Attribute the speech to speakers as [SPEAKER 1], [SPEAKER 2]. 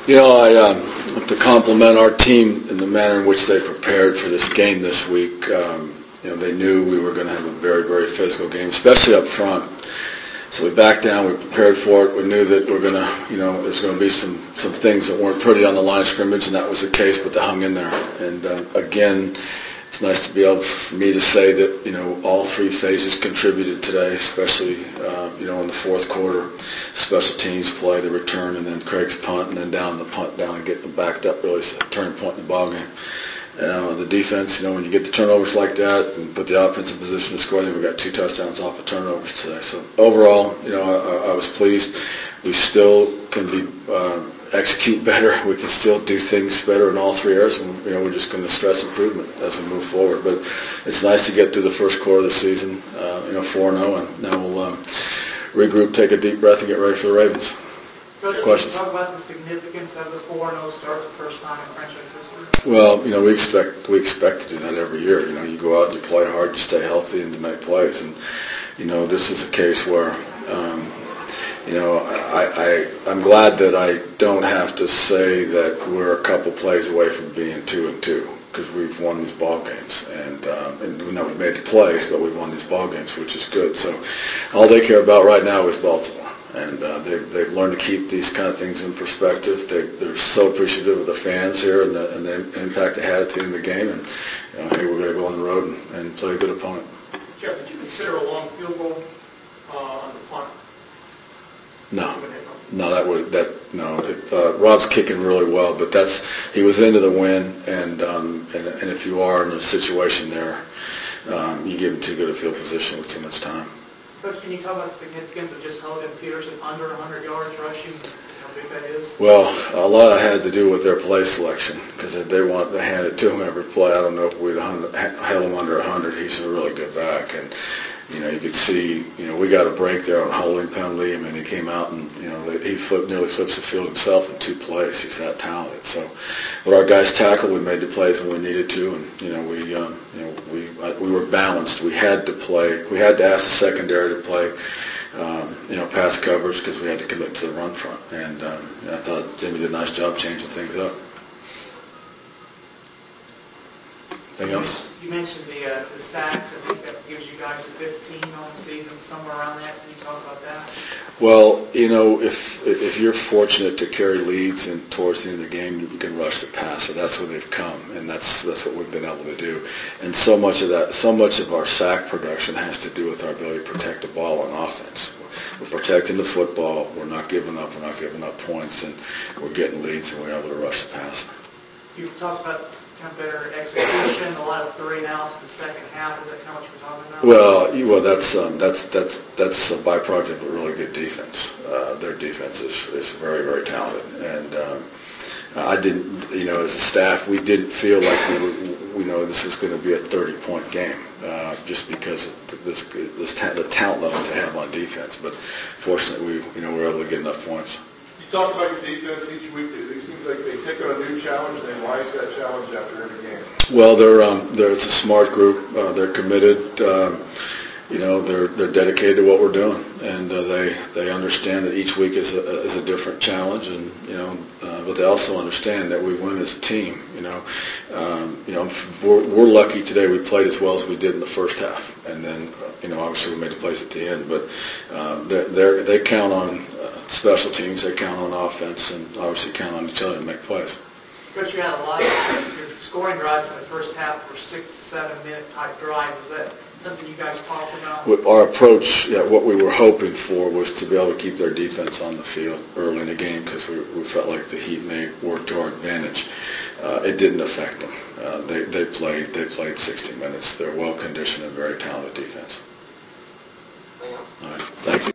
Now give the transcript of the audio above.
[SPEAKER 1] I want to compliment our team in the manner in which they prepared for this game this week. They knew we were going to have a very, very physical game, especially up front. So we backed down, we prepared for it. We knew that we're going to, there's going to be some things that weren't pretty on the line of scrimmage, and that was the case, but they hung in there. And again, it's nice to be able for me to say that, all three phases contributed today, especially, in the fourth quarter. Special teams play, the return, and then Craig's punt, and then down the punt down and getting them backed up really is a turning point in the ballgame. The defense, when you get the turnovers like that and put the offense in position to score, we got 2 touchdowns off of turnovers today. So overall, I was pleased. We still can execute better. We can still do things better in all 3 areas, and we're just going to stress improvement as we move forward. But it's nice to get through the first quarter of the season, 4-0, and now we'll regroup, take a deep breath, and get ready for the Ravens.
[SPEAKER 2] Coach,
[SPEAKER 1] questions?
[SPEAKER 2] Can you talk about the significance of the 4-0 start, the first time in franchise history?
[SPEAKER 1] Well, we expect to do that every year. You go out and you play hard, you stay healthy, and you make plays. And this is a case where I'm glad that I don't have to say that we're a couple plays away from being 2-2, because we've won these ball games, and we've made the plays, but we've won these ball games, which is good. So all they care about right now is Baltimore. And they've learned to keep these kind of things in perspective. They're so appreciative of the fans here and the impact they had at the end of the game. And hey, we're going to go on the road and play a good opponent.
[SPEAKER 2] Jeff, did you consider a long field goal on the punt?
[SPEAKER 1] No. Rob's kicking really well, but he was into the win. And if you are in a situation there, you give him too good a field position with too much time.
[SPEAKER 2] Coach, can you talk about the significance of just holding Peterson under 100 yards rushing? How big that is?
[SPEAKER 1] Well, a lot of it had to do with their play selection, because if they want to hand it to him every play, I don't know if we'd held him under 100. He's a really good back, and you could see, we got a break there on a holding penalty. He came out and, he nearly flips the field himself in 2 plays. He's that talented. So, but our guys tackled. We made the plays when we needed to, and we were balanced. We had to play. We had to ask the secondary to play, pass coverage, because we had to commit to the run front. And I thought Jimmy did a nice job changing things up. Anything else?
[SPEAKER 2] You mentioned the sacks. I think that gives you guys 15 on the season, somewhere around that. Can you talk about that?
[SPEAKER 1] Well, if you're fortunate to carry leads and towards the end of the game, you can rush the passer. That's where they've come, and that's what we've been able to do. And so much of our sack production has to do with our ability to protect the ball on offense. We're protecting the football. We're not giving up. We're not giving up points, and we're getting leads, and we're able to rush the passer.
[SPEAKER 2] You've talked about kind of better execution, a lot of 3 and outs in the second half. Is that kind of what you're talking about?
[SPEAKER 1] That's a byproduct of a really good defense. Their defense is very, very talented, and I didn't, as a staff, we didn't feel like this was going to be a 30-point game, just because of the talent level to have on defense. But fortunately, we were able to get enough points.
[SPEAKER 3] You talk about your defense each week. It seems like they take on a new challenge, and they rise that challenge after every game.
[SPEAKER 1] Well, it's a smart group. They're committed. They're dedicated to what we're doing, and they understand that each week is a different challenge, and but they also understand that we win as a team. We're lucky today. We played as well as we did in the first half, and then obviously we made the plays at the end. But they count on special teams. They count on offense, and obviously count on each other to make plays.
[SPEAKER 2] Coach, you had a lot of your scoring drives in the first half were 6-7 minute type drives. Is that something you guys talked about?
[SPEAKER 1] Our approach, what we were hoping for was to be able to keep their defense on the field early in the game, because we felt like the Heat may work to our advantage. It didn't affect them. They played 60 minutes. They're well conditioned and very talented defense.